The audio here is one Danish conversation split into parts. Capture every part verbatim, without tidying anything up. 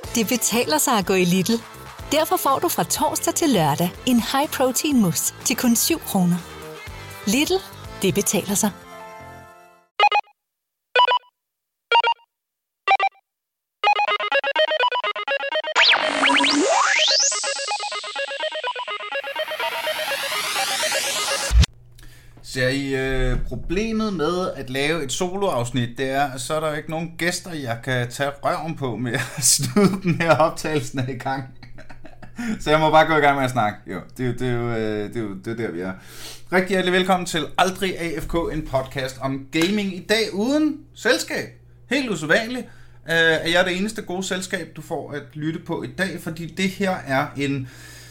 Det betaler sig at gå i Lidl. Derfor får du fra torsdag til lørdag en high-protein mousse til kun syv kroner. Lidl, det betaler sig. Så I, øh, problemet med at lave et soloafsnit, det er, så er der ikke nogen gæster, jeg kan tage røven på med at snyde den her optagelsen af i gang. Så jeg må bare gå i gang med at snakke. Jo, det, er, det, er, jo, det, er, jo, det er der, vi er. Rigtig hjertelig velkommen til Aldrig A F K, en podcast om gaming i dag uden selskab. Helt usædvanligt. Uh, er jeg det eneste gode selskab, du får at lytte på i dag, fordi det her er en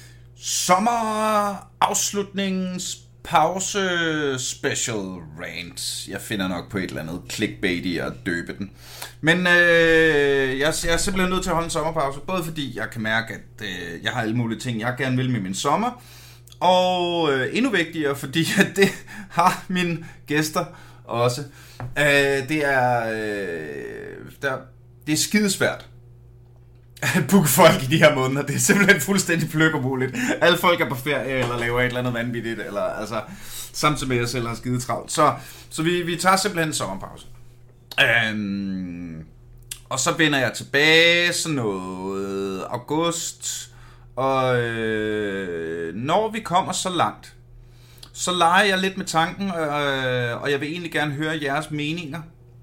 sommerafslutnings pause special rant. Jeg finder nok på et eller andet clickbait i at døbe den. Men øh, jeg, jeg er simpelthen nødt til at holde en sommerpause, både fordi jeg kan mærke, at øh, jeg har alle mulige ting, jeg gerne vil med min sommer, og øh, endnu vigtigere, fordi at det har mine gæster også. Øh, det er øh, der, det er skidesvært at booke folk i de her måneder. Det er simpelthen fuldstændig pløkkermuligt. Alle folk er på ferie, eller laver et eller andet vanvittigt, eller altså, samtidig med at jeg selv har skide travlt. Så, så vi, vi tager simpelthen en sommerpause. Øhm, og så vender jeg tilbage sådan noget august, og øh, når vi kommer så langt, så leger jeg lidt med tanken, øh, og jeg vil egentlig gerne høre jeres meninger.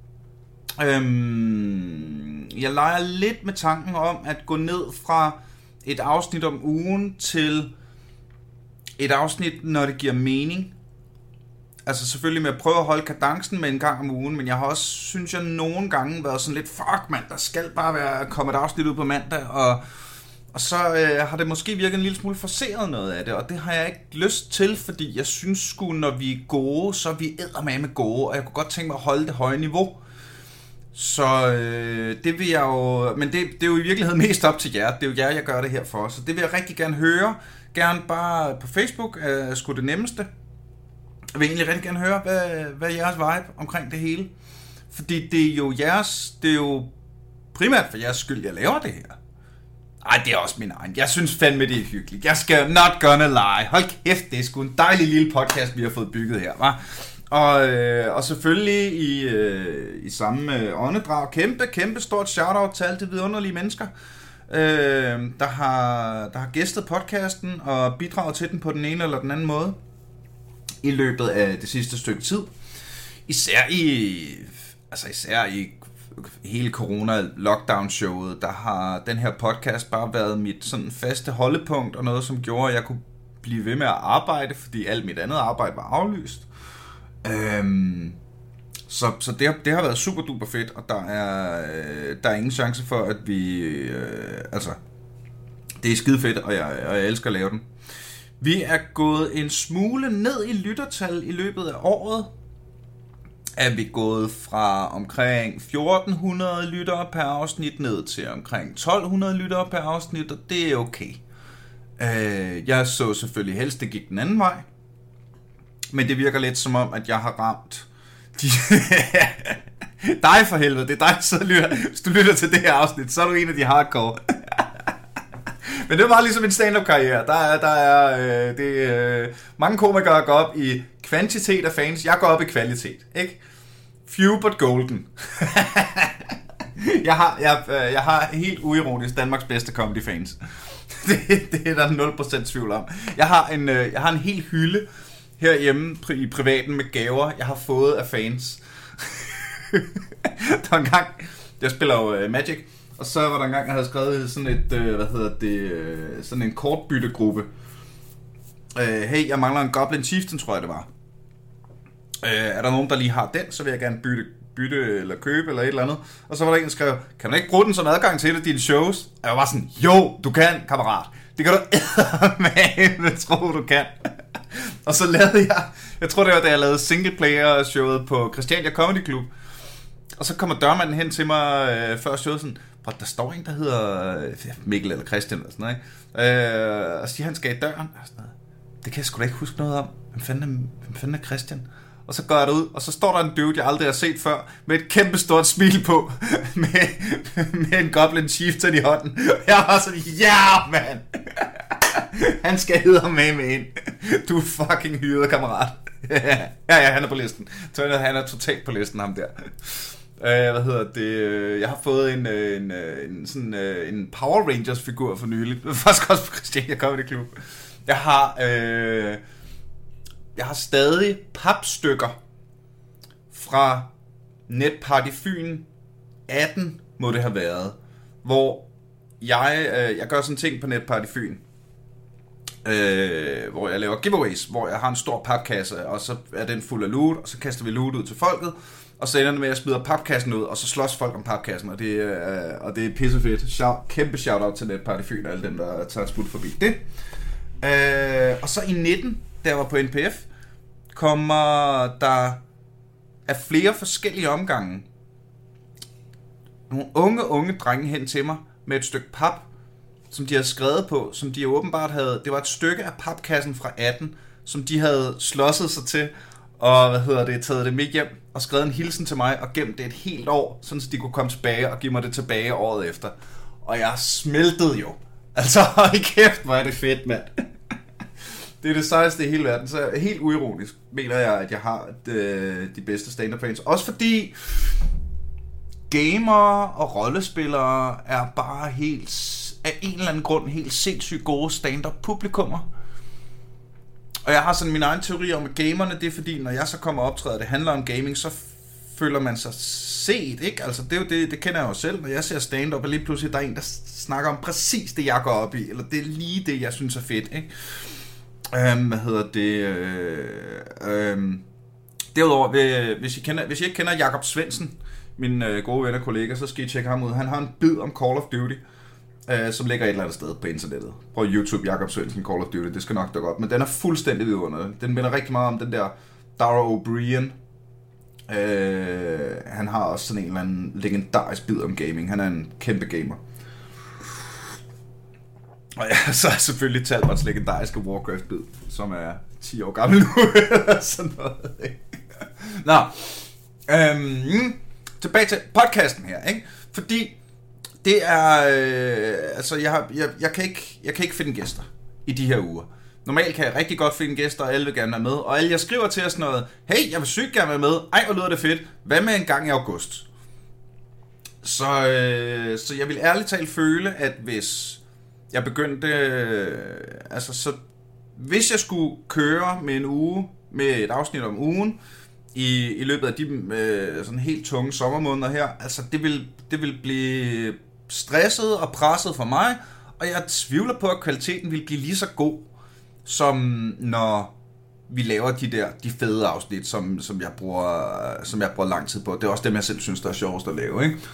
Øhm, Jeg leger lidt med tanken om at gå ned fra et afsnit om ugen til et afsnit, når det giver mening. Altså selvfølgelig med at prøve at holde kadencen med en gang om ugen, men jeg har også, synes jeg, nogle gange været sådan lidt, fuck mand, der skal bare være kommet et afsnit ud på mandag, og, og så øh, har det måske virket en lille smule forceret noget af det, og det har jeg ikke lyst til, fordi jeg synes sgu, når vi er gode, så er vi eddermame gode, og jeg kunne godt tænke mig at holde det høje niveau. Så øh, det vil jeg jo, men det, det er jo i virkeligheden mest op til jer. Det er jo jer, jeg gør det her for. Så det vil jeg rigtig gerne høre. Gerne bare på Facebook, er sgu det nemmeste. Jeg vil egentlig rigtig gerne høre, hvad, hvad er jeres vibe omkring det hele. Fordi det er jo jeres, det er jo primært for jeres skyld, jeg laver det her. Ej, det er også min egen. Jeg synes fandme, det er hyggeligt. Jeg skal not gonna lie. Hold kæft, det er sgu en dejlig lille podcast, vi har fået bygget her, hva'? Og, øh, og selvfølgelig i, øh, i samme øh, åndedrag, kæmpe, kæmpe stort shout-out til alle de vidunderlige mennesker, øh, der, har, der har gæstet podcasten og bidraget til den på den ene eller den anden måde i løbet af det sidste stykke tid. Især i, altså især i hele corona-lockdown-showet, der har den her podcast bare været mit sådan faste holdepunkt og noget, som gjorde, at jeg kunne blive ved med at arbejde, fordi alt mit andet arbejde var aflyst. Øhm, så så det, det har været super duper fedt, og der er, øh, der er ingen chance for, at vi, øh, altså, det er skide fedt, og jeg, og jeg elsker at lave den. Vi er gået en smule ned i lyttertal i løbet af året. Er vi gået fra omkring fjorten hundrede lyttere per afsnit ned til omkring tolv hundrede lyttere per afsnit, og det er okay. Øh, jeg så selvfølgelig helst, det gik den anden vej. Men det virker lidt som om, at jeg har ramt de... dig for helvede, det er dig, der lytter. Hvis du lytter til det her afsnit, så er du en af de hardcore. Men det er bare ligesom en stand-up-karriere. Der er, der er øh, det, øh, mange komikere går op i kvantitet af fans. Jeg går op i kvalitet, ikke? Few but golden. jeg, har, jeg, jeg har helt uironisk Danmarks bedste comedy-fans. det, det er der nul procent tvivl om. Jeg har en, øh, jeg har en hel hylde herhjemme i privaten med gaver, jeg har fået af fans. Der var en gang, jeg spiller jo uh, Magic, og så var der en gang, jeg havde skrevet sådan et, uh, hvad hedder det, uh, sådan en kortbyttegruppe. Uh, hey, jeg mangler en Goblin Chieftain, tror jeg det var. Uh, er der nogen, der lige har den, så vil jeg gerne bytte, bytte eller købe eller et eller andet. Og så var der en, der skrev, kan man ikke bruge den som adgang til et af dine shows? Og jeg var bare sådan, jo, du kan, kammerat. Det kan du eddermame tro, du kan. Og så lavede jeg, jeg tror det var da jeg lavede singleplayer showet på Christiania Comedy Club. Og så kommer dørmanden hen til mig øh, før showet sådan, der står en der hedder øh, Mikkel eller Christian eller sådan noget, ikke? Øh, og siger han skal i døren og sådan noget. Det kan jeg sgu da ikke huske noget om. Hvem fanden er, hvem fanden er Christian? og så går jeg derud, og så står der en dude, jeg aldrig har set før, med et kæmpe stort smil på, med, med en Goblin Chieftain i hånden. Jeg var sådan, ja, yeah, mand! Han skal hedder med ind. Du er fucking hyret, kammerat. Ja, ja, han er på listen. Han er totalt på listen, ham der. Uh, hvad hedder det? Jeg har fået en, en, en, sådan, en Power Rangers figur for nylig. Det var faktisk også på Christiania Comedy Club. Jeg har øh, Jeg har stadig papstykker fra Netparty Fyn atten, må det have været, hvor jeg, øh, jeg gør sådan en ting på Netparty Fyn, øh, hvor jeg laver giveaways, hvor jeg har en stor papkasse, og så er den fuld af loot, og så kaster vi loot ud til folket, og så ender det med, at jeg smider papkassen ud, og så slås folk om papkassen, og det, øh, og det er pissefedt. Shout, kæmpe shout-out til Netparty Fyn og alle dem, der tager et smut forbi det. Øh, og så i nitten, da jeg var på N P F, kommer der af flere forskellige omgange nogle unge, unge drenge hen til mig med et stykke pap, som de havde skrevet på, som de åbenbart havde, det var et stykke af papkassen fra atten, som de havde slåsset sig til, og hvad hedder det, taget det med hjem, og skrevet en hilsen til mig, og gemt det et helt år, sådan så de kunne komme tilbage og give mig det tilbage året efter. Og jeg smeltede jo. Altså, hold kæft, hvor er det fedt, mand. Det er det sejeste i hele verden, så helt uironisk mener jeg, at jeg har de, de bedste stand-up fans. Også fordi gamere og rollespillere er bare helt, af en eller anden grund, helt sindssygt gode stand-up publikummer. Og jeg har sådan min egen teori om, at gamerne, det er fordi, når jeg så kommer og optræder, det handler om gaming, så føler man sig set, ikke? Altså, det er jo det, det kender jeg jo selv, når jeg ser stand-up, og lige pludselig der er en, der snakker om præcis det, jeg går op i, eller det er lige det, jeg synes er fedt, ikke? Um, hvad hedder det? Øh, um, derudover, hvis I, kender, hvis I ikke kender Jakob Svendsen, min øh, gode ven og kollega, så skal I tjekke ham ud. Han har en bid om Call of Duty, øh, som ligger et eller andet sted på internettet. På YouTube, Jakob Svendsen, Call of Duty. Det skal nok dukke op. Men den er fuldstændig vidunderlig. Den minder rigtig meget om den der Dara O'Brien. Øh, han har også sådan en eller anden legendarisk bid om gaming. Han er en kæmpe gamer. Og ja, så er selvfølgelig Talbots legendariske Warcraft-bid, som er ti år gammel nu, eller sådan noget. Nå, øhm, tilbage til podcasten her, ikke? Fordi det er, øh, altså jeg, har, jeg, jeg, kan ikke, jeg kan ikke finde gæster i de her uger. Normalt kan jeg rigtig godt finde gæster, og alle vil gerne være med. Og alle jeg skriver til er sådan noget, hey, jeg vil sygt gerne være med. Ej, hvor lyder det fedt. Hvad med en gang i august? Så, øh, så jeg vil ærligt talt føle, at hvis jeg begyndte, øh, altså så, hvis jeg skulle køre med en uge, med et afsnit om ugen, i, i løbet af de øh, sådan helt tunge sommermåneder her, altså det vil, det vil blive stresset og presset for mig, og jeg tvivler på, at kvaliteten vil blive lige så god, som når vi laver de der, de fede afsnit, som, som, jeg bruger, som jeg bruger lang tid på. Det er også dem, jeg selv synes, der er sjovest at lave, ikke?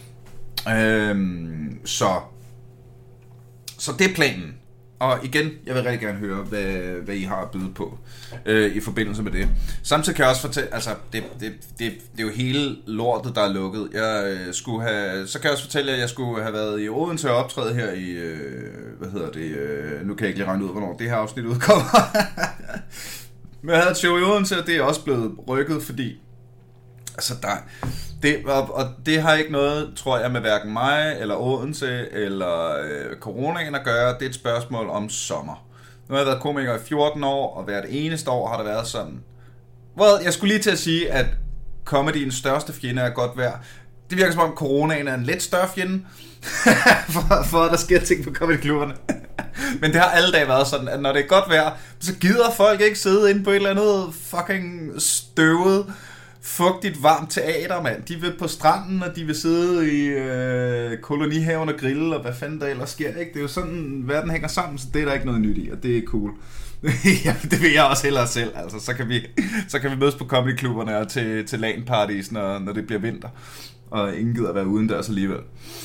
Øhm, så, så det er planen. Og igen, jeg vil rigtig gerne høre, hvad, hvad I har at byde på øh, i forbindelse med det. Samtidig kan jeg også fortælle, altså, det, det, det, det er jo hele lortet, der er lukket. Jeg øh, skulle have, så kan jeg også fortælle, at jeg skulle have været i Odense og optræde her i, øh, hvad hedder det, øh, nu kan jeg ikke lige regne ud, hvornår det her afsnit udkommer. Men jeg havde et show i Odense, og det er også blevet rykket, fordi, altså, der... Det, og, og det har ikke noget, tror jeg, med hverken mig, eller Odense, eller øh, coronaen at gøre. Det er et spørgsmål om sommer. Nu har jeg været komiker i fjorten år, og hvert eneste år har det været sådan. Well, jeg skulle lige til at sige, at comedyens største fjende er godt vejr. Det virker som om coronaen er en lidt større fjende, for, for at der sker ting på comedyklubberne. Men det har alle dage været sådan, at når det er godt vejr, så gider folk ikke sidde inde på et eller andet fucking støvet, fugtigt, varmt teater, mand. De vil på stranden, og de vil sidde i øh, kolonihaven og grille, og hvad fanden der ellers sker, ikke? Det er jo sådan, verden hænger sammen, så det er der ikke noget nyt i, og det er cool. Ja, det vil jeg også hellere selv, altså. Så kan vi, så kan vi mødes på comedyklubberne og til, til LAN-parties, når, når det bliver vinter, og ingen gider at være udendørs alligevel.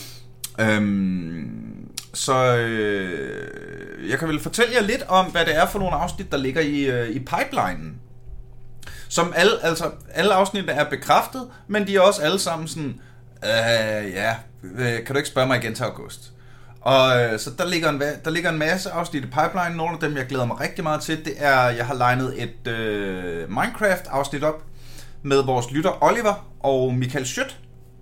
Øhm, så øh, jeg kan vel fortælle jer lidt om, hvad det er for nogle afsnit, der ligger i, øh, i pipelinen. Som alle, altså, alle afsnittene er bekræftet, men de er også alle sammen sådan, øh, ja, kan du ikke spørge mig igen til august? Og øh, så der ligger, en, der ligger en masse afsnit i pipeline. Nogle af dem, jeg glæder mig rigtig meget til, det er, jeg har legnet et øh, Minecraft-afsnit op med vores lytter Oliver og Michael Schødt,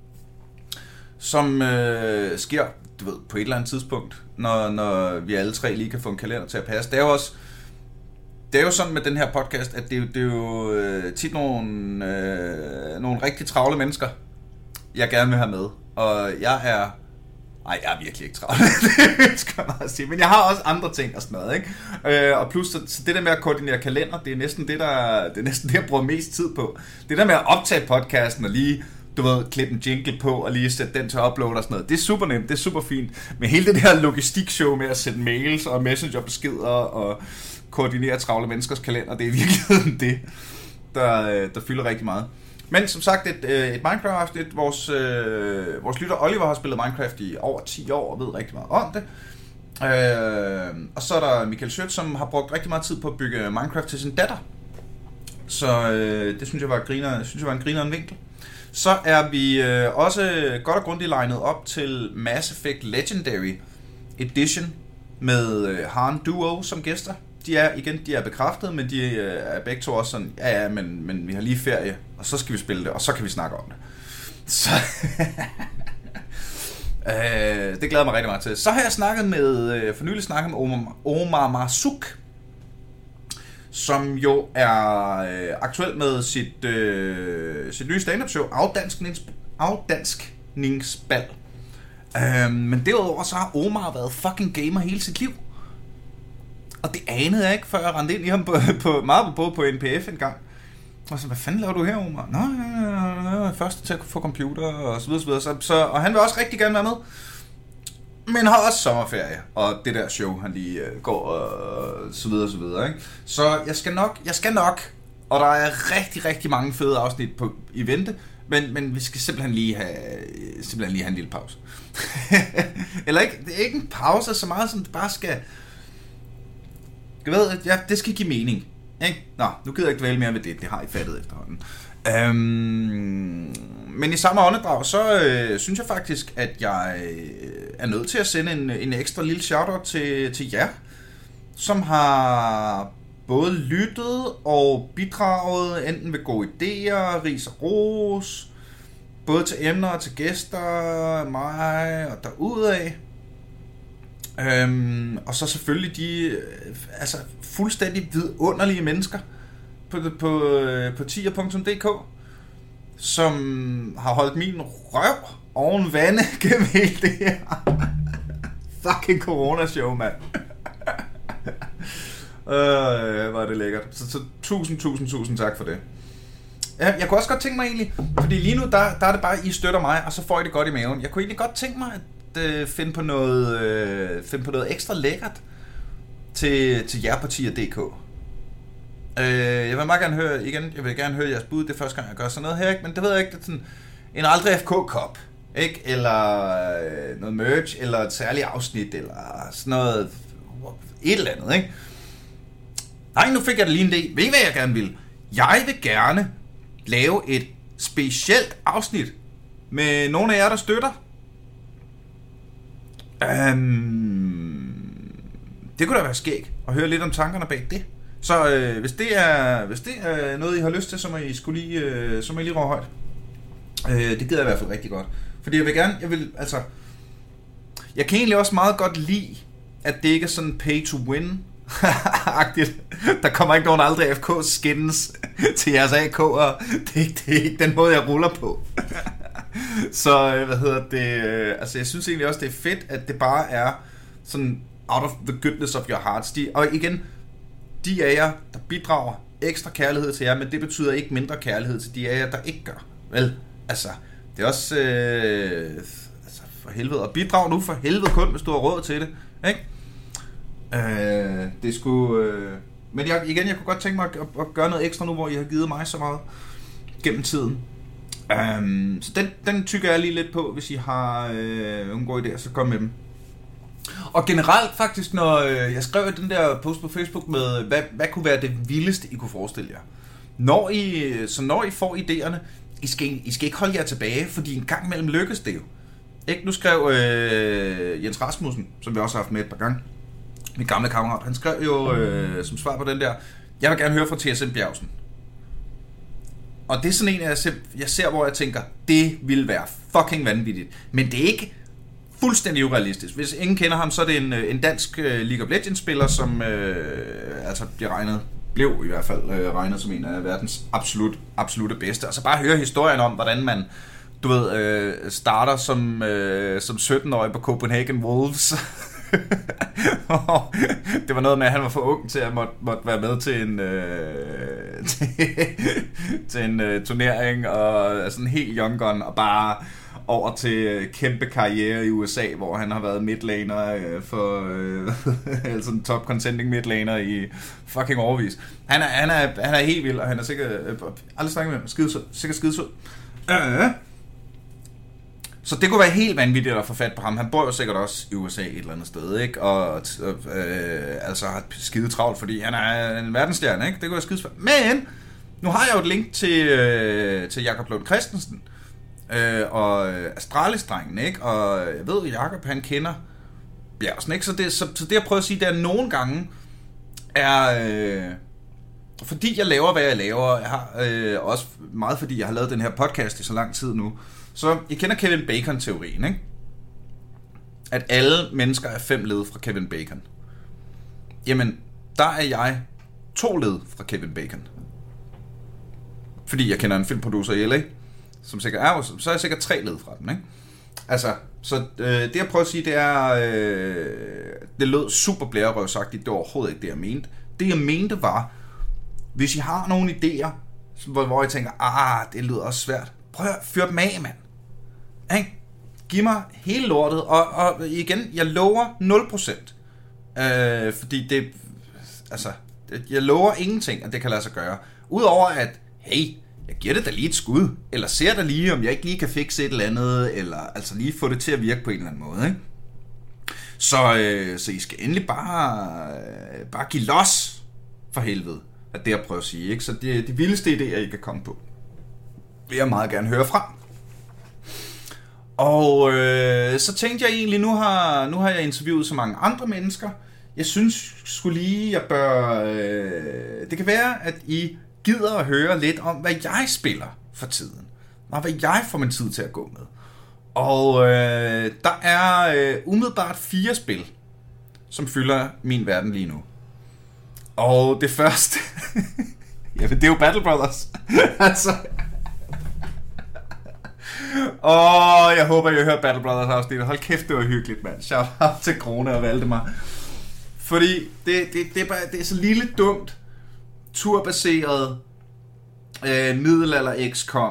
som øh, sker, du ved, på et eller andet tidspunkt, når, når vi alle tre lige kan få en kalender til at passe. Det er jo også, det er jo sådan med den her podcast, at det, det er jo øh, tit nogle, øh, nogle rigtig travle mennesker, jeg gerne vil have med. Og jeg er... Ej, jeg er virkelig ikke travlt, det skal jeg meget sige. Men jeg har også andre ting og sådan noget, ikke? Øh, og plus, så, så det der med at koordinere kalender, det er næsten det, der, det er næsten det, jeg bruger mest tid på. Det der med at optage podcasten og lige, du ved, klippe en jingle på og lige sætte den til at uploade og sådan noget. Det er super nemt, det er super fint. Men hele det der logistikshow med at sætte mails og messengerbeskeder og koordinere travle menneskers kalender, det er virkelig det, der, der fylder rigtig meget. Men som sagt, et, et Minecraft-afsnit. Vores, øh, vores lytter Oliver har spillet Minecraft i over ti år og ved rigtig meget om det. Øh, og så er der Michael Schødt, som har brugt rigtig meget tid på at bygge Minecraft til sin datter. Så øh, det synes jeg var, griner, synes jeg var en grineren vinkel. Så er vi øh, også godt og grundigt legnet op til Mass Effect Legendary Edition med øh, Han Duo som gæster. De er igen, de er bekræftet, men de øh, er begge to også sådan, ja ja, men, men vi har lige ferie, og så skal vi spille det, og så kan vi snakke om det. Så øh, det glæder mig rigtig meget til. Så har jeg snakket med, øh, for nylig snakket med Omar, Omar Marzouk, som jo er øh, aktuel med sit, øh, sit nye stand-up show, Afdansknings, Afdanskningsbal. Øh, men derudover så har Omar været fucking gamer hele sit liv. Og det anede jeg ikke, før jeg rendte ind i ham på, på, meget på, både på N P F en gang. Og så, hvad fanden laver du her, Omar? Nå, jeg er første til at få computer, og så videre, så videre. Så, så, og han vil også rigtig gerne være med. Men har også sommerferie, og det der show, han lige uh, går, og så videre, så videre, ikke? Så jeg skal nok, jeg skal nok, og der er rigtig, rigtig mange fede afsnit på, i vente, men, men vi skal simpelthen lige have, simpelthen lige have en lille pause. Eller ikke, det er ikke en pause så meget, som det bare skal... Jeg ved, ja, det skal give mening, ikke? Nå, nu gider jeg ikke dvæle mere ved det, det har I fattet efterhånden. Øhm, men i samme åndedrag, så øh, synes jeg faktisk, at jeg øh, er nødt til at sende en, en ekstra lille shoutout til, til jer, som har både lyttet og bidraget, enten ved gode idéer, ris og ros, både til emner og til gæster, mig og derudaf. Øhm, og så selvfølgelig de øh, altså fuldstændig vidunderlige mennesker på, på, på tier punktum d k, som har holdt min røv oven vande gennem hele det her fucking corona-show, mand. øh, var det lækkert. Så, så tusind, tusind, tusind tak for det. Ja, jeg kunne også godt tænke mig egentlig, fordi lige nu, der, der er det bare, I støtter mig, og så får I det godt i maven. Jeg kunne egentlig godt tænke mig, at finde på noget øh, finde på noget ekstra lækkert til til jer på tier punktum d k. Øh, jeg vil meget gerne høre igen, jeg vil gerne høre jeres bud. Det er første gang jeg gør sådan noget her, ikke? Men det ved jeg ikke, det er sådan en aldrig F K Cup, ikke? Eller øh, noget merch eller et særligt afsnit eller sådan noget et eller andet, ikke? Nej, nu fik jeg det lige en idé. Ved I hvad jeg gerne vil? Jeg vil gerne lave et specielt afsnit med nogle af jer der støtter. Um, det kunne da være skæg at høre lidt om tankerne bag det. Så øh, hvis det er hvis det er noget I har lyst til, så må I skulle lige øh, så må I lige råbe højt. Øh, det gider jeg i hvert fald rigtig godt. Fordi jeg vil gerne, jeg vil altså jeg kan egentlig også meget godt lide, at det ikke er sådan pay to win agtigt. Der kommer ikke nogen aldrig F K skins til jeres A K'er. Det er ikke, det er ikke den måde jeg ruller på. Så hvad hedder det, altså jeg synes egentlig også det er fedt, at det bare er sådan out of the goodness of your hearts. De, og igen, de af jer der bidrager ekstra kærlighed til jer, men det betyder ikke mindre kærlighed til de af jer der ikke gør. Vel, altså det er også øh, altså for helvede, og bidrag nu for helvede kun, hvis du har råd til det, ikke? Øh, det skulle øh, men jeg, igen, jeg kunne godt tænke mig at, at, at gøre noget ekstra nu, hvor I har givet mig så meget gennem tiden. Um, så den, den tykker jeg lige lidt på. Hvis I har øh, nogle gode idéer, så kom med dem. Og generelt faktisk, når øh, jeg skrev den der post på Facebook med hvad, hvad kunne være det vildeste I kunne forestille jer, når I, så når I får idéerne, I skal, I skal ikke holde jer tilbage, fordi en gang imellem lykkes det jo. Ikke? Nu skrev øh, Jens Rasmussen, som vi også har haft med et par gange, min gamle kammerat, han skrev jo øh, som svar på den der, jeg vil gerne høre fra T S M Bjergsen. Og det er sådan en, jeg ser, jeg ser, hvor jeg tænker, det vil være fucking vanvittigt. Men det er ikke fuldstændig urealistisk. Hvis ingen kender ham, så er det en, en dansk uh, League of Legends-spiller, som uh, altså bliver regnet, blev i hvert fald uh, regnet som en af verdens absolut, absolutte bedste. Og så bare høre historien om, hvordan man, du ved, uh, starter som, uh, som sytten-årig på Copenhagen Wolves. Det var noget med, at han var for ung til at måtte, måtte være med til en øh, til, til en øh, turnering og sådan en helt young gun og bare over til kæmpe karriere i U S A, hvor han har været midlaner øh, for øh, altså en top contending midlaner i fucking overvis. Han er han er han er helt vild, og han er sikkert øh, aldrig snakket med ham, skidesød, sikkert skidesød. Øh. Så det kunne være helt vanvittigt at få fat på ham. Han bor jo sikkert også i U S A et eller andet sted, ikke? Og øh, altså har skide travlt, fordi han er en verdensstjerne, ikke? Det kunne være skidesvært. Men nu har jeg jo et link til, øh, til Jakob Lund Christensen øh, og Astralis-drengen, ikke? Og jeg ved, at Jakob, han kender Bjergsen, ikke? Så det, så, så det jeg prøver at sige, det er nogle gange er... Øh, fordi jeg laver, hvad jeg laver, jeg har øh, også meget fordi jeg har lavet den her podcast i så lang tid nu. Så I kender Kevin Bacon-teorien, ikke? At alle mennesker er fem led fra Kevin Bacon. Jamen, der er jeg to led fra Kevin Bacon. Fordi jeg kender en filmproducer i L A, som sikkert er, så er jeg sikkert tre led fra den, ikke? Altså, så øh, det jeg prøver at sige, det er, øh, det lød super blærerøvsagtigt, det var overhovedet ikke det, jeg mente. Det jeg mente var, hvis I har nogle idéer, hvor, hvor jeg tænker, ah, det lyder også svært, prøv at fyre dem af, mand. Ikke? Giv mig hele lortet, og, og igen, jeg lover nul procent. Øh, fordi det, altså, det, jeg lover ingenting, at det kan lade sig gøre. Udover at, hey, jeg giver det da lige et skud, eller ser da lige, om jeg ikke lige kan fikse et eller andet, eller altså lige få det til at virke på en eller anden måde, ikke? Så, øh, så I skal endelig bare, øh, bare give los for helvede, at det jeg prøver at sige, ikke? Så det er de vildeste idéer, I kan komme på, vil jeg meget gerne høre fra. Og øh, så tænkte jeg egentlig, nu har, nu har jeg interviewet så mange andre mennesker. Jeg synes skulle lige, jeg bør... Øh, det kan være, at I gider at høre lidt om, hvad jeg spiller for tiden. Og hvad jeg får min tid til at gå med. Og øh, der er øh, umiddelbart fire spil, som fylder min verden lige nu. Og det første... ja, det er jo Battle Brothers. altså... Åh, oh, jeg håber, I har hørt Battle Brothers afsnit. Hold kæft, det var hyggeligt, mand. Shout out til Krone og Valdemar. Fordi det, det, det, er, bare, det er så lille dumt, turbaseret, øh, middelalder X COM,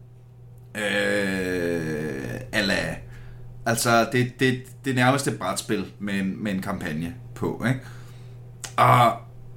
øh, ala. Altså, det, det, det er nærmest et brætspil med en, med en kampagne på, ikke? Og,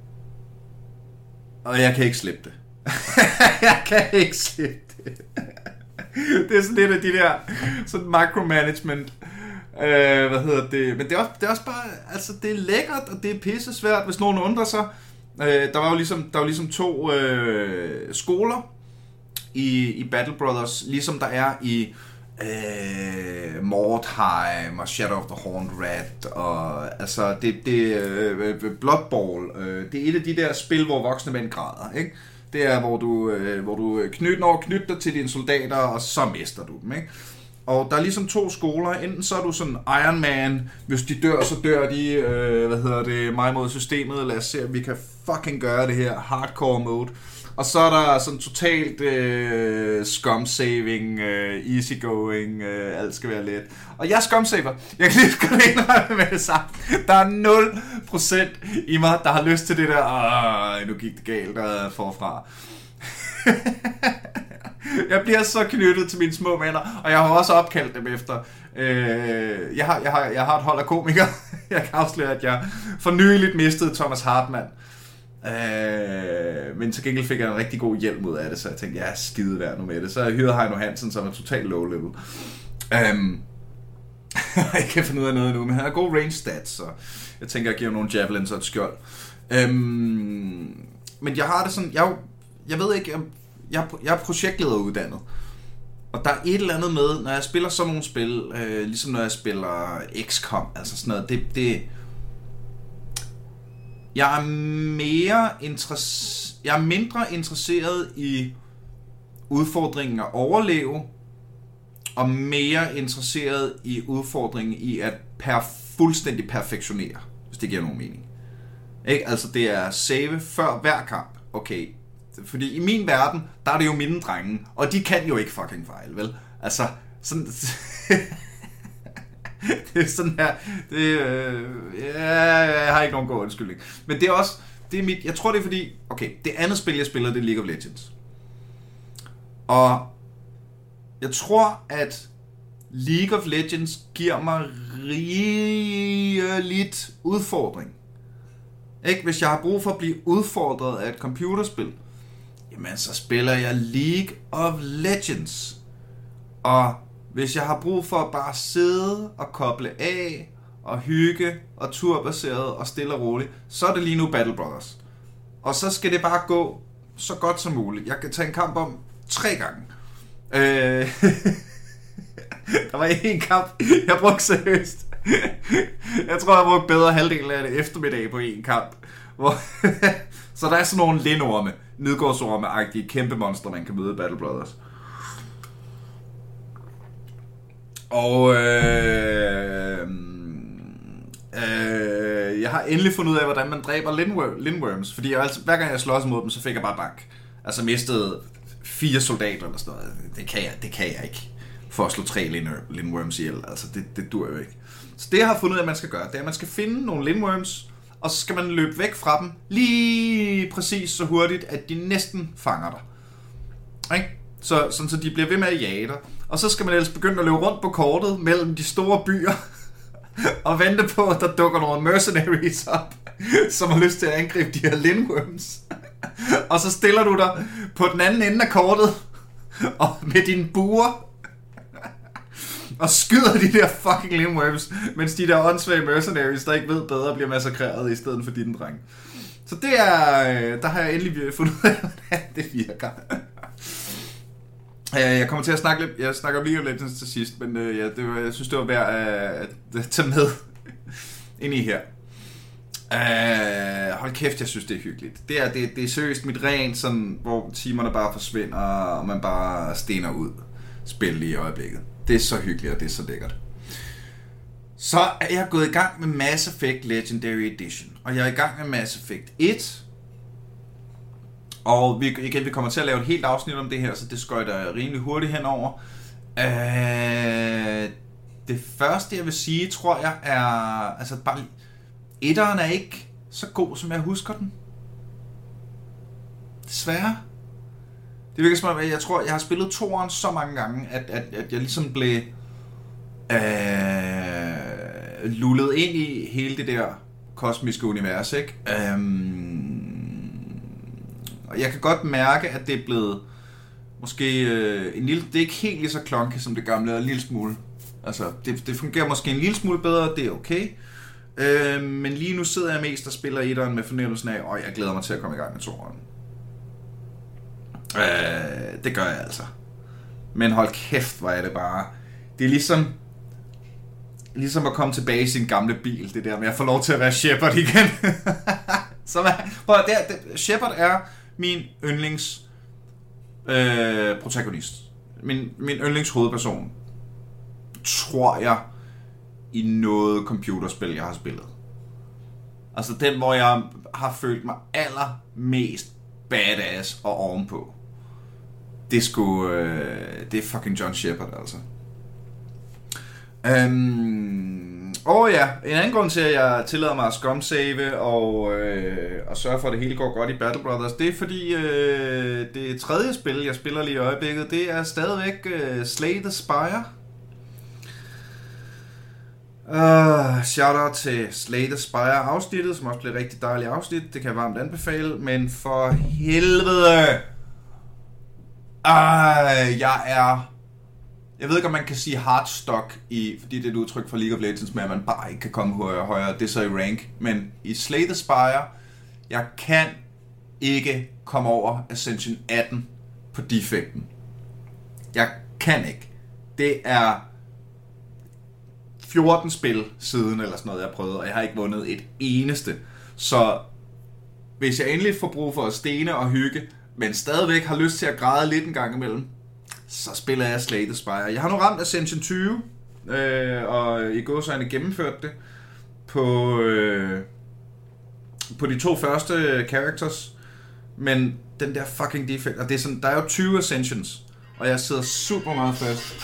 og jeg kan ikke slippe det. jeg kan ikke slippe det. Det er sådan lidt af de der sådan micromanagement, øh, hvad hedder det, men det er, også, det er også bare, altså det er lækkert, og det er pisse svært, hvis nogen undrer sig. Øh, der var jo ligesom, der var ligesom to øh, skoler i, i Battle Brothers, ligesom der er i øh, Mordheim og Shadow of the Horned Rat, og altså det, det øh, Blood Bowl, øh, det er et af de der spil, hvor voksne mænd græder, ikke? Det er, hvor du, øh, hvor du knytter, når knytter dig til dine soldater, og så mister du dem, ikke? Og der er ligesom to skoler. Enten så er du sådan Iron Man, hvis de dør, så dør de, øh, hvad hedder det, mig mod systemet, lad os se, om vi kan fucking gøre det her, hardcore mode. Og så er der sådan totalt øh, scum-saving, øh, easygoing, øh, alt skal være let. Og jeg er scum-saver. Jeg kan lige gå ind med det samme. Der er nul procent i mig, der har lyst til det der, åh, nu gik det galt der forfra. Jeg bliver så knyttet til mine små venner, og jeg har også opkaldt dem efter. Øh, jeg, har, jeg, har, jeg har et hold af komikere. Jeg kan afsløre, at jeg for nyligt mistede Thomas Hartmann. Øh, men til gengæld fik jeg en rigtig god hjælp ud af det, så jeg tænkte, jeg er skide værd nu med det. Så jeg hyrede Heino Hansen, som er totalt low level. Øh, jeg kan finde ud af noget nu, men han har gode range stats, så jeg tænker, jeg giver ham nogle javelins og et skjold. Øh, men jeg har det sådan, jeg, jeg ved ikke, jeg, jeg, jeg er projektlederuddannet. Og der er et eller andet med, når jeg spiller sådan nogle spil, øh, ligesom når jeg spiller X COM, altså sådan noget, det... det jeg er mere interess- jeg er mindre interesseret i udfordringen at overleve, og mere interesseret i udfordringen i at per fuldstændig perfektionere, hvis det giver nogen mening. Ikke? Altså det er save før hver kamp. Okay. Fordi i min verden, der er det jo mine drenge, og de kan jo ikke fucking fejle, vel? Altså, sådan... det er sådan her... Det, øh, ja, jeg har ikke nogen god undskyldning. Men det er også... Det er mit, jeg tror, det er fordi... Okay, det andet spil, jeg spiller, det er League of Legends. Og... Jeg tror, at League of Legends giver mig rigeligt udfordring. Ikke? Hvis jeg har brug for at blive udfordret af et computerspil, jamen så spiller jeg League of Legends. Og hvis jeg har brug for at bare sidde og koble af og hygge og turbaseret og stille og roligt, så er det lige nu Battle Brothers. Og så skal det bare gå så godt som muligt. Jeg kan tage en kamp om tre gange. Øh... Der var en kamp, jeg brugte seriøst. Jeg tror, jeg brugte bedre halvdelen af det eftermiddag på en kamp. Hvor så der er sådan nogle lindorme, nedgårdsorme-agtige kæmpe monster, man kan møde i Battle Brothers. Og øh, øh, jeg har endelig fundet ud af, hvordan man dræber lindworms. Fordi jeg, altså, hver gang jeg slås mod dem, så fik jeg bare bank. Altså mistede fire soldater eller sådan noget. Det kan jeg, det kan jeg ikke. For at slå tre lindworms ihjel. Altså det, det dur jo ikke. Så det jeg har fundet ud af, at man skal gøre, det er, at man skal finde nogle lindworms, og så skal man løbe væk fra dem lige præcis så hurtigt, at de næsten fanger dig. Okay? Så, sådan, så de bliver ved med at jage dig. Og så skal man ellers begynde at løbe rundt på kortet mellem de store byer og vente på, at der dukker nogle mercenaries op, som har lyst til at angribe de her lindworms. Og så stiller du dig på den anden ende af kortet og med dine buer og skyder de der fucking lindworms, mens de der åndssvage mercenaries, der ikke ved bedre, bliver massakreret i stedet for din dreng. Så det er... Der har jeg endelig fundet ud af, hvordan det virker. Jeg kommer til at snakke lidt... Jeg snakker om League of Legends til sidst, men ja, det var, jeg synes, det var værd at, at tage med ind i her. Uh, hold kæft, jeg synes, det er hyggeligt. Det er, det, det er seriøst mit rent, sådan, hvor timerne bare forsvinder, og man bare stener ud spil lige i øjeblikket. Det er så hyggeligt, og det er så lækkert. Så er jeg gået i gang med Mass Effect Legendary Edition. Og jeg er i gang med Mass Effect et. Og vi, igen, vi kommer til at lave et helt afsnit om det her, så det skøjter jeg rimelig hurtigt henover. Øh, det første, jeg vil sige, tror jeg, er... Altså, bare... Etteren er ikke så god, som jeg husker den. Desværre. Det virker som om, jeg tror, jeg har spillet toeren så mange gange, at, at, at jeg ligesom blev øh, lullet ind i hele det der kosmiske univers, ikke? Øhm, og jeg kan godt mærke, at det er blevet måske øh, en lille, det er ikke helt lige så klonke som det gamle, en lille smule. Altså, det, det fungerer måske en lille smule bedre, det er okay. Øh, men lige nu sidder jeg mest og spiller etteren med fornemmelsen af, og jeg glæder mig til at komme i gang med toeren. Øh, det gør jeg altså. Men hold kæft, hvor er det bare. Det er ligesom Ligesom at komme tilbage i sin gamle bil. Det der med at få lov til at være Shepard igen. Som er, prøv, det er, det, Shepard er min yndlings øh, protagonist. Min, min yndlings hovedperson. Tror jeg. I noget computerspil jeg har spillet. Altså den hvor jeg har følt mig allermest badass og ovenpå. Det er sgu øh, det er fucking John Shepard altså. Øhm, og ja, en anden grund til at jeg tillader mig at scum-save og, øh, og sørge for at det hele går godt i Battle Brothers, det er fordi øh, det tredje spil jeg spiller lige i øjeblikket, det er stadigvæk øh, Slay the Spire. Uh, shout-out til Slay the Spire afsnittet, som også blev et rigtig dejligt afsnit. Det kan jeg varmt anbefale, men for helvede uh, jeg er jeg ved ikke om man kan sige hardstock i, fordi det er et udtryk for League of Legends med at man bare ikke kan komme højere, højere. Det er så i rank, men i Slay the Spire jeg kan ikke komme over Ascension atten på defekten. Jeg kan ikke. Det er fjorten spil siden, eller sådan noget, jeg har prøvet, og jeg har ikke vundet et eneste. Så hvis jeg endelig får brug for at stene og hygge, men stadigvæk har lyst til at græde lidt en gang imellem, så spiller jeg Slay the Spire. Jeg har nu ramt Ascension tyve, øh, og i gåseøjne gennemført det på, øh, på de to første characters, men den der fucking defect, og det er sådan, der er jo tyve Ascensions, og jeg sidder super meget fast.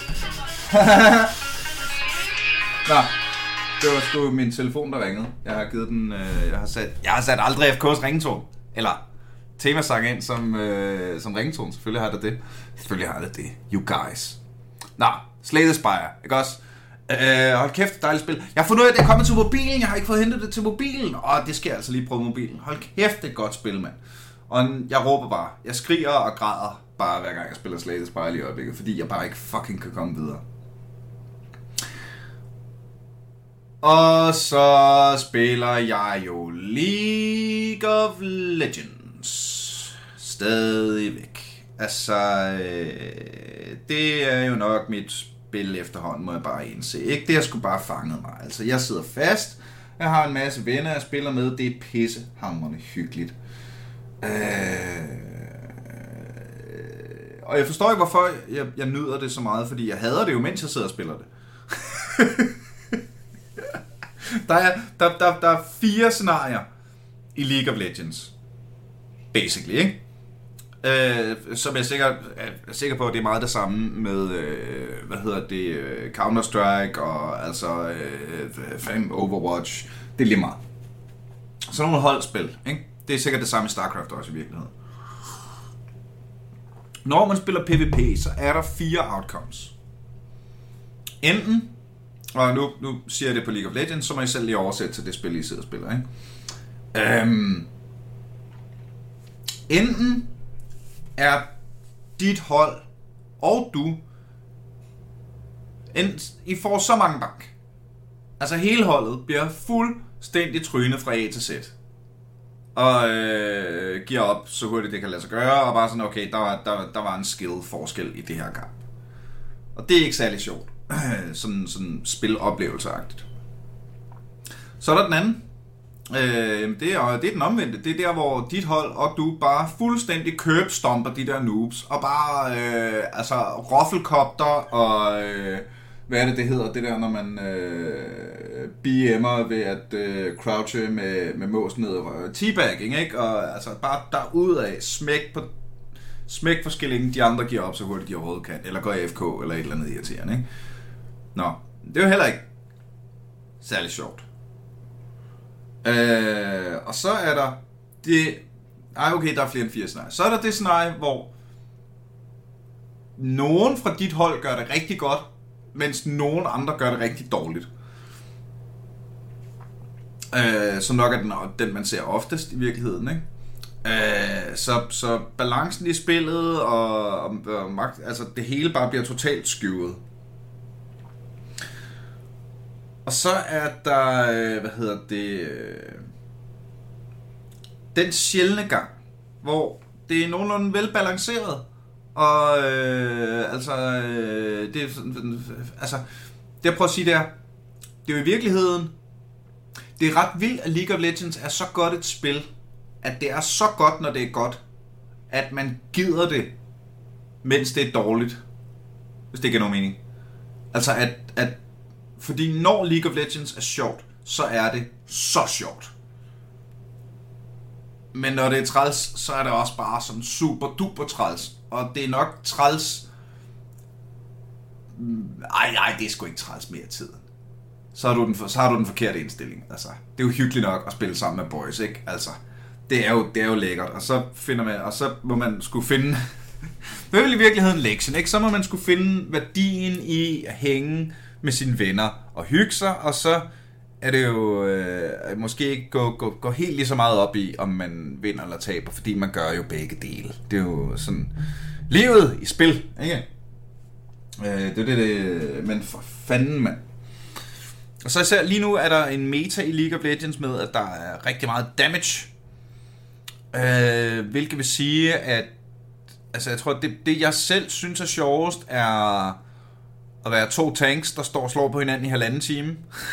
Nå, det var sgu min telefon, der ringede. Jeg har givet den, øh, jeg har sat, jeg har sat aldrig F K's ringetone, eller temasang ind som, øh, som ringetone. Selvfølgelig har det det. Selvfølgelig har det det. You guys. Nå, Slay the Spire, ikke også? Øh, hold kæft, dejligt spil. Jeg har fundet ud af, at det er kommet til mobilen. Jeg har ikke fået hentet det til mobilen. Åh, det skal jeg altså lige prøve mobilen. Hold kæft, det er et godt spil, mand. Og jeg råber bare. Jeg skriger og græder bare hver gang jeg spiller Slay the Spire lige i øjeblikket, fordi jeg bare ikke fucking kan komme videre. Og så spiller jeg jo League of Legends. Stadigvæk. Altså, øh, det er jo nok mit spil efterhånden, må jeg bare indse. Ikke? Det har sgu bare fanget mig. Altså, jeg sidder fast. Jeg har en masse venner, jeg spiller med. Det er pissehamrende hyggeligt. Øh, og jeg forstår ikke, hvorfor jeg, jeg nyder det så meget, fordi jeg hader det jo, mens jeg sidder og spiller det. Der er, der, der, der er fire scenarier i League of Legends. Basically, ikke? Øh, som jeg er sikker, er sikker på, at det er meget det samme med, øh, hvad hedder det, Counter-Strike og altså øh, Overwatch. Det er lige meget. Så nogle holdspil, ikke? Det er sikkert det samme i StarCraft også i virkeligheden. Når man spiller PvP, så er der fire outcomes. Enten, og nu, nu siger jeg det på League of Legends, så må I selv lige oversætte til det spil, I sidder og spiller, ikke? Øhm, enten er dit hold og du, en, I får så mange bank. Altså hele holdet bliver fuldstændig trynet fra A til Z. Og øh, giver op så hurtigt det kan lade sig gøre, og bare sådan, okay, der var, der, der var en skill-forskel i det her kamp. Og det er ikke særlig sjovt. sådan, sådan spiloplevelseagtigt. Så er der den anden. Øh, det, er, det er den omvendte. Det er der, hvor dit hold og du bare fuldstændig købstomper de der noobs, og bare øh, altså roffelkopter og øh, hvad er det, det hedder, det der, når man øh, B M'er ved at øh, crouche med, med mås ned og teabagging, ikke? Og altså bare derudad, smæk på smæk for skillingen, de andre giver op så hurtigt de overhovedet kan, eller går A F K, eller et eller andet irriterende, ikke? Nå, det er jo heller ikke særlig sjovt. Øh, og så er der det... Ej, okay, der er flere end fire scenarier. Så er der det scenarie, hvor nogen fra dit hold gør det rigtig godt, mens nogen andre gør det rigtig dårligt. Øh, som nok er den, den, man ser oftest i virkeligheden, ikke? Øh, så, så balancen i spillet og, og, og magt, altså det hele bare bliver totalt skjøvet. Og så er der, hvad hedder det, den sjældne gang, hvor det er nogenlunde velbalanceret, og øh, altså, øh, det er altså, det jeg prøver at sige, det er, det er jo i virkeligheden, det er ret vildt, at League of Legends er så godt et spil, at det er så godt, når det er godt, at man gider det, mens det er dårligt, hvis det ikke er nogen mening. Altså, at, at fordi når League of Legends er sjovt, så er det så sjovt. Men når det er træls, så er det også bare sådan super duper træls. Og det er nok træls... Ej, nej, det er sgu ikke træls mere tiden. Så har du den, for, så har du den forkerte indstilling. Altså, det er jo hyggeligt nok at spille sammen med boys, ikke? Altså, det er jo, det er jo lækkert. Og så finder man, og så må man skulle finde... det er vel i virkeligheden lektion, ikke? Så må man skulle finde værdien i at hænge med sine venner og hygge sig, og så er det jo øh, måske ikke gå, gå, gå helt lige så meget op i, om man vinder eller taber, fordi man gør jo begge dele. Det er jo sådan livet i spil, ikke? Øh, det er det, det, men for fanden, mand. Og så især lige nu er der en meta i League of Legends med, at der er rigtig meget damage, øh, hvilket vil sige, at Altså, jeg tror, det, det jeg selv synes er sjovest, er at være to tanks, der står og slår på hinanden i halvanden time.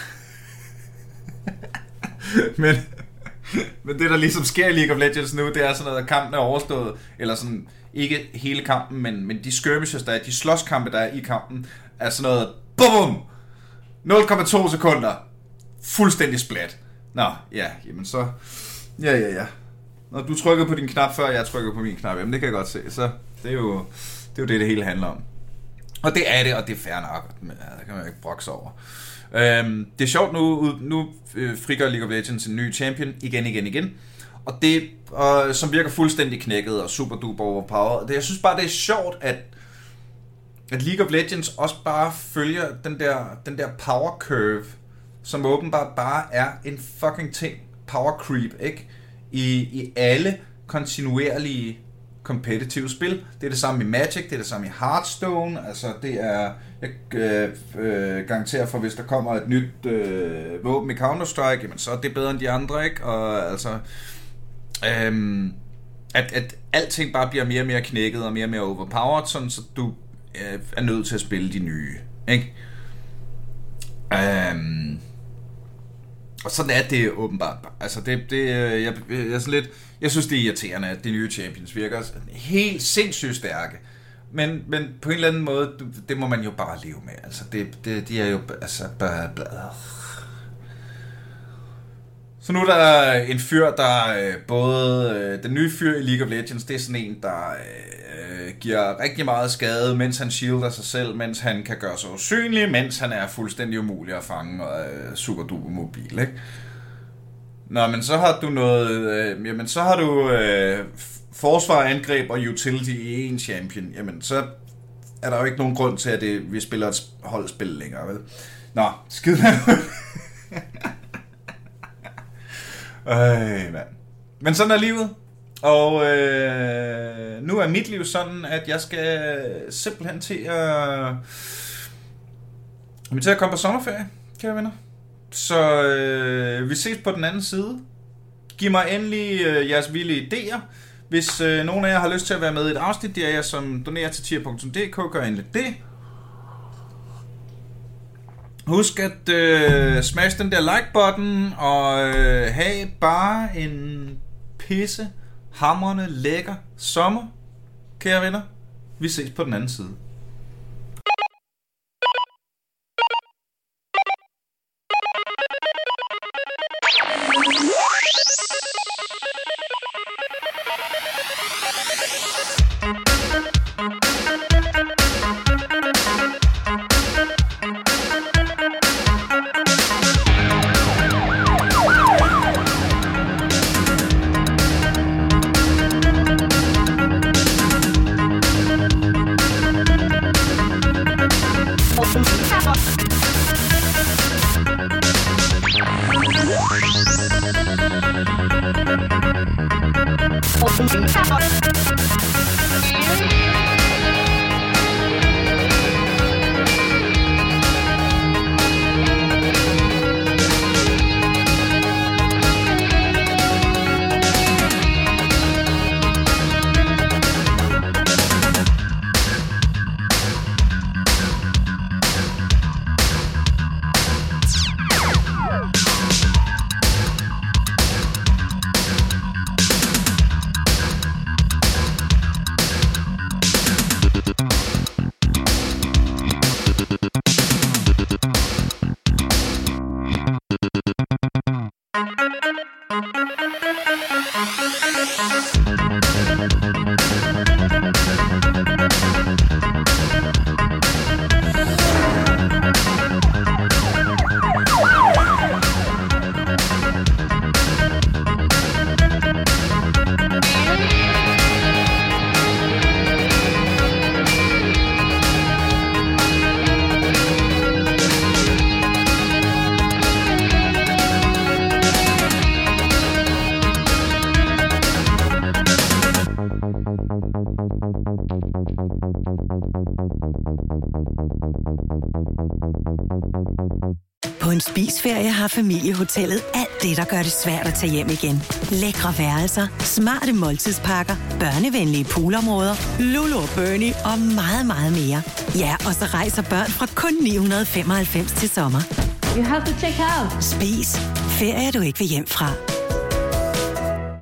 men, men det, der ligesom sker i League of Legends nu, det er sådan noget, at kampen er overstået, eller sådan, ikke hele kampen, men, men de skirmishes, der er, de slåskampe, der er i kampen, er sådan noget, BOOM! nul komma to sekunder. Fuldstændig splat. Nå, ja, jamen så... Ja, ja, ja. Når du trykker på din knap, før jeg trykker på min knap, jamen det kan jeg godt se. Så det er jo det, er jo det, det hele handler om. Og det er det, og det er fair nok. Det kan man jo ikke brokse over. Øhm, det er sjovt nu, nu øh, frigør League of Legends en ny champion igen, igen, igen. Og det, øh, som virker fuldstændig knækket og super duper overpowered. Jeg synes bare, det er sjovt, at at League of Legends også bare følger den der, den der power curve, som åbenbart bare er en fucking ting. Power creep, ikke? I, i alle kontinuerlige competitive spil. Det er det samme i Magic, det er det samme i Hearthstone. Altså det er, jeg øh, øh, garanterer for, hvis der kommer et nyt øh, våben i Counter-Strike, jamen så er det bedre end de andre, ikke? Og altså... Øh, at, at alting bare bliver mere og mere knækket og mere og mere overpowered, sådan så du er nødt til at spille de nye, ikke? Um, og sådan er det åbenbart. Altså det, det jeg, jeg, jeg, sådan lidt, jeg synes det er irriterende, at de nye champions virker helt sindssygt stærke. Men, men på en eller anden måde, det må man jo bare leve med. Altså det, det de er jo altså bare bladret. Så nu er der en fyr, der både... Den nye fyr i League of Legends, det er sådan en, der øh, giver rigtig meget skade, mens han shielder sig selv, mens han kan gøre sig usynlig, mens han er fuldstændig umulig at fange og er super duper mobil, ikke? Nå, men så har du noget... Øh, jamen, så har du øh, forsvar, angreb og utility i en champion. Jamen, så er der jo ikke nogen grund til, at det, vi spiller et holdspil længere, vel? Nå, skid med. Øh, mand. Men sådan er livet. Og øh, nu er mit liv sådan, at jeg skal simpelthen til at til at komme på sommerferie, kære venner. Så øh, vi ses på den anden side. Giv mig endelig øh, jeres vilde idéer. Hvis øh, nogen af jer har lyst til at være med i et afsnit, det er jeg som donerer til tier punktum d k, gør endelig det. Husk at øh, smash den der like-button, og øh, have bare en pisse, hamrende, lækker sommer, kære venner. Vi ses på den anden side. På en spisferie har Familiehotellet alt det, der gør det svært at tage hjem igen. Lækre værelser, smarte måltidspakker, børnevenlige poolområder, Lulu og Bernie og meget, meget mere. Ja, og så rejser børn fra kun ni hundrede femoghalvfems til sommer. You have to check out. Spis. Ferie, du ikke vil hjem fra.